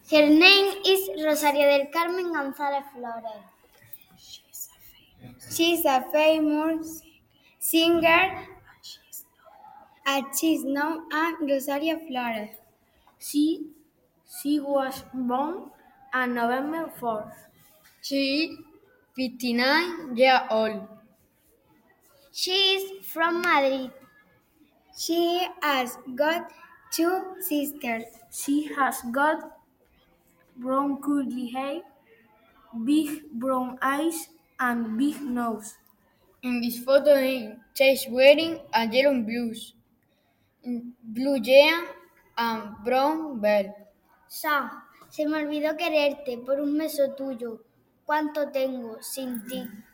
Her name is Rosario del Carmen González Flores. She's a famous singer and she's known as Rosario Flores. She was born on November 4th. She is 59 years old. She is from Madrid. She has got two sisters. She has got brown curly hair, big brown eyes, and big nose. In this photo, she's wearing a yellow blouse, blue jeans, and brown belt. Se me olvidó quererte por un beso tuyo. ¿Cuánto tengo sin ti?